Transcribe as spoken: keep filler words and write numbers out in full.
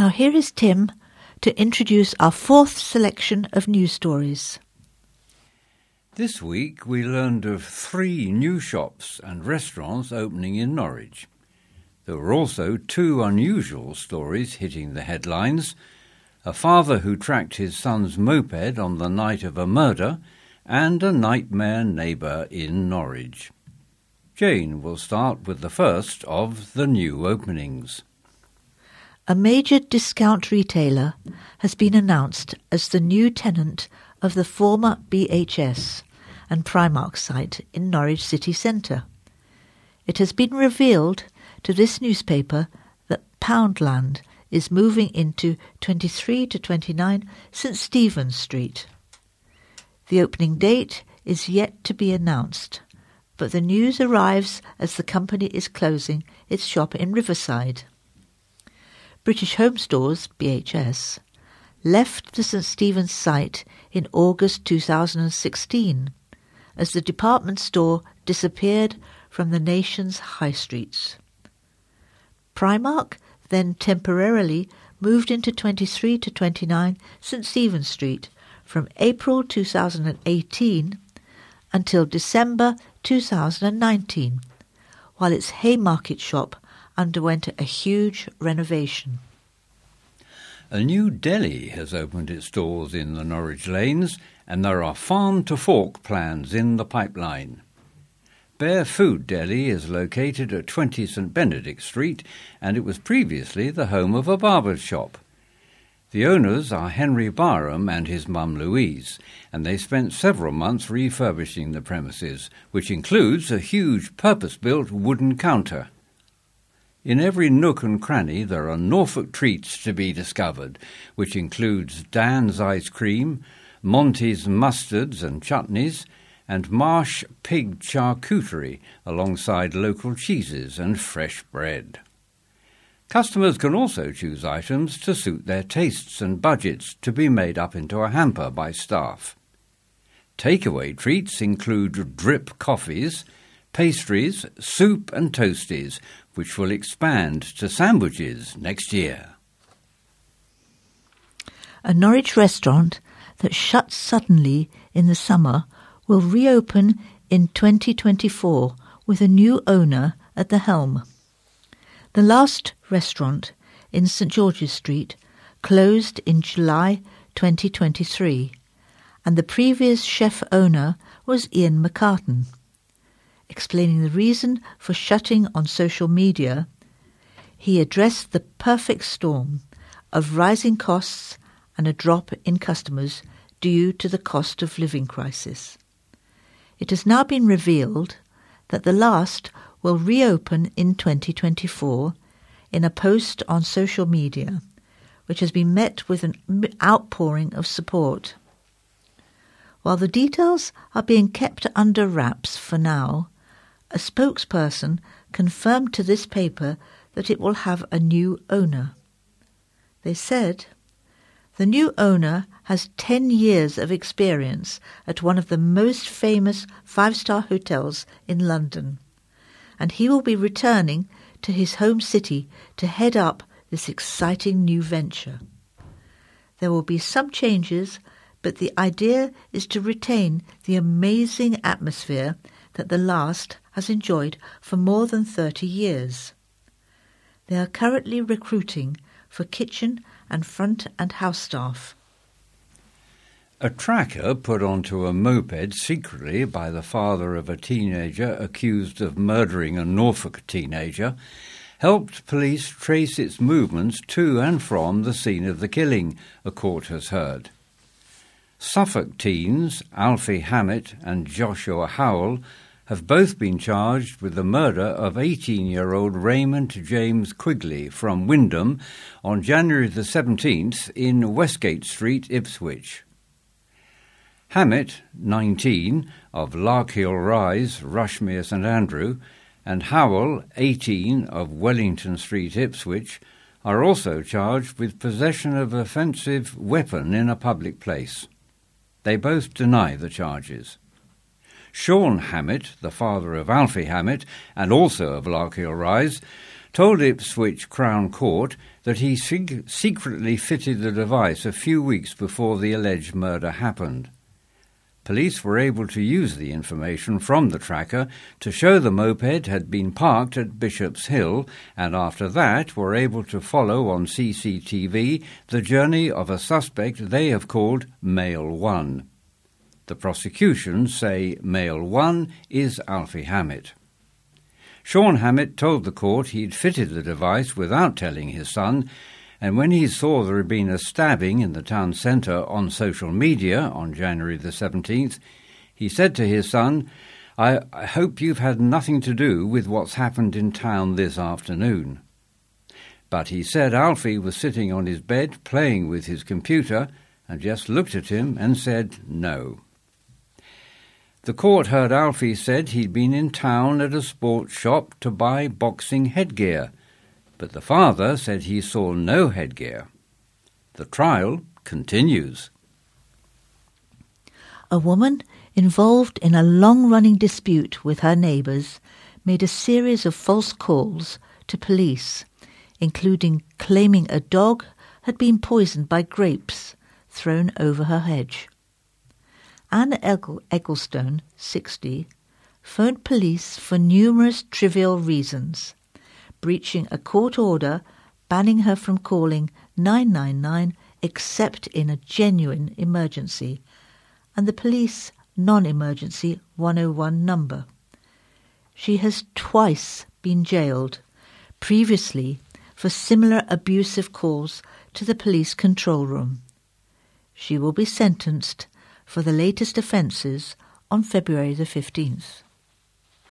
Now here is Tim to introduce our fourth selection of news stories. This week we learned of three new shops and restaurants opening in Norwich. There were also two unusual stories hitting the headlines: a father who tracked his son's moped on the night of a murder, and a nightmare neighbour in Norwich. Jane will start with the first of the new openings. A major discount retailer has been announced as the new tenant of the former B H S and Primark site in Norwich city centre. It has been revealed to this newspaper that Poundland is moving into twenty-three to twenty-nine St Stephen's Street. The opening date is yet to be announced, but the news arrives as the company is closing its shop in Riverside. British Home Stores, B H S, left the St Stephen's site in August two thousand sixteen as the department store disappeared from the nation's high streets. Primark then temporarily moved into twenty-three to twenty-nine St Stephen's Street from April two thousand eighteen until December two thousand nineteen, while its Haymarket shop underwent a huge renovation. A new deli has opened its doors in the Norwich lanes, and there are farm-to-fork plans in the pipeline. Bear Food Deli is located at twenty St Benedict Street, and it was previously the home of a barber's shop. The owners are Henry Barham and his mum Louise, and they spent several months refurbishing the premises, which includes a huge purpose-built wooden counter. In every nook and cranny there are Norfolk treats to be discovered, which includes Dan's ice cream, Monty's mustards and chutneys, and Marsh pig charcuterie alongside local cheeses and fresh bread. Customers can also choose items to suit their tastes and budgets to be made up into a hamper by staff. Takeaway treats include drip coffees, pastries, soup and toasties, which will expand to sandwiches next year. A Norwich restaurant that shuts suddenly in the summer will reopen in twenty twenty-four with a new owner at the helm. The last restaurant in St George's Street closed in July twenty twenty-three, and the previous chef-owner was Ian McCartan. Explaining the reason for shutting on social media, he addressed the perfect storm of rising costs and a drop in customers due to the cost of living crisis. It has now been revealed that the last will reopen in twenty twenty-four in a post on social media, which has been met with an outpouring of support. While the details are being kept under wraps for now, a spokesperson confirmed to this paper that it will have a new owner. They said, "The new owner has ten years of experience at one of the most famous five-star hotels in London, and he will be returning to his home city to head up this exciting new venture. There will be some changes, but the idea is to retain the amazing atmosphere that the last has enjoyed for more than thirty years. They are currently recruiting for kitchen and front and house staff." A tracker put onto a moped secretly by the father of a teenager accused of murdering a Norfolk teenager helped police trace its movements to and from the scene of the killing, a court has heard. Suffolk teens Alfie Hammett and Joshua Howell have both been charged with the murder of eighteen-year-old Raymond James Quigley from Wyndham on January the seventeenth in Westgate Street, Ipswich. Hammett, nineteen, of Larkhill Rise, Rushmere St Andrew, and Howell, eighteen, of Wellington Street, Ipswich, are also charged with possession of an offensive weapon in a public place. They both deny the charges. Sean Hammett, the father of Alfie Hammett and also of Larkhill Rise, told Ipswich Crown Court that he sec- secretly fitted the device a few weeks before the alleged murder happened. Police were able to use the information from the tracker to show the moped had been parked at Bishop's Hill, and after that were able to follow on C C T V the journey of a suspect they have called Male One. The prosecution say Male One is Alfie Hammett. Sean Hammett told the court he'd fitted the device without telling his son, and when he saw there had been a stabbing in the town centre on social media on January the seventeenth, he said to his son, I, I hope you've had nothing to do with what's happened in town this afternoon. But he said Alfie was sitting on his bed playing with his computer and just looked at him and said no. The court heard Alfie said he'd been in town at a sports shop to buy boxing headgear, but the father said he saw no headgear. The trial continues. A woman involved in a long-running dispute with her neighbours made a series of false calls to police, including claiming a dog had been poisoned by grapes thrown over her hedge. Anne Egglestone, sixty, phoned police for numerous trivial reasons, breaching a court order banning her from calling nine nine nine except in a genuine emergency, and the police non-emergency one oh one number. She has twice been jailed, previously for similar abusive calls to the police control room. She will be sentenced for the latest offences on February the fifteenth.